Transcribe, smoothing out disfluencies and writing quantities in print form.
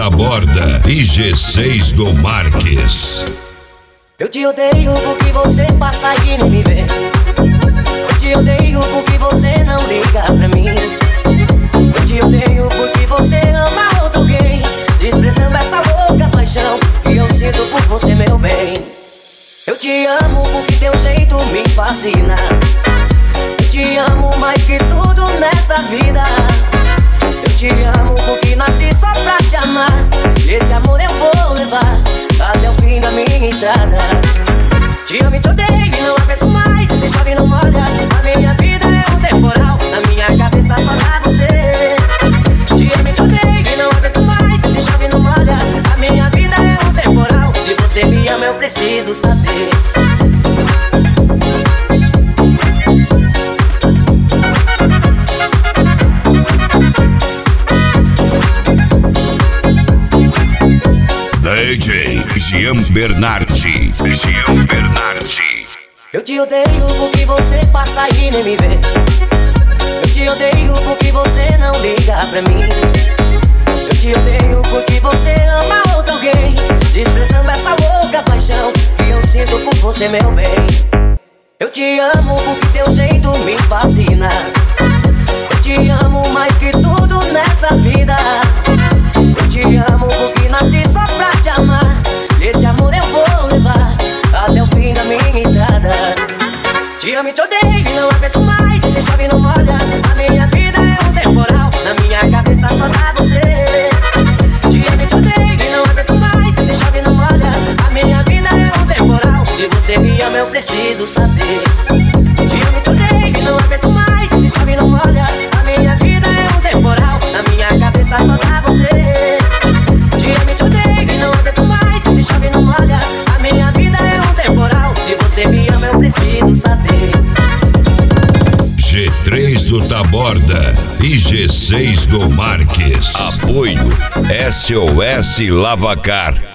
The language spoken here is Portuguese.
Taborda e G6 do Marques. Eu te odeio porque você passa e nem me vê. Eu te odeio porque você não liga pra mim. Eu te odeio porque você ama outro alguém, desprezando essa louca paixão que eu sinto por você, meu bem. Eu te amo porque teu jeito me fascina. Eu te amo mais que tudo nessa vida. Eu te amo porque nasci só pra te amar. Esse amor eu vou levar até o fim da minha estrada. Te amo e te odeio e não aguento mais. Se chove não molha, a minha vida é um temporal. Na minha cabeça só dá você. Te amo e te odeio e não aguento mais. Se chove não molha, a minha vida é um temporal. Se você me ama eu preciso saber. DJ Jean Bernardi. Eu te odeio porque você passa e nem me vê. Eu te odeio porque você não liga pra mim. Eu te odeio porque você ama outro alguém, desprezando essa louca paixão que eu sinto por você, meu bem. Eu te amo porque teu jeito me fascina. Eu te amo mais que tudo nessa vida. Eu te amo porque nasci só pra te amar. Esse amor eu vou levar até o fim da minha estrada. Te amo e te odeio e não aguento mais. Se chove não molha, a minha vida é um temporal. Na minha cabeça só dá você. Te amo e te odeio e não aguento mais. Se chove não molha, a minha vida é um temporal. Se você me ama eu preciso saber. Te amo e te odeio e não aguento mais. Se chove não molha, a minha vida é um temporal. Na minha cabeça só dá você. Te amo e te odeio e não aguento mais. Se chove não molha, a minha vida é um temporal. Se você me ama eu preciso saber. G3 do Taborda e G6 do Marques. Apoio SOS Lavacar.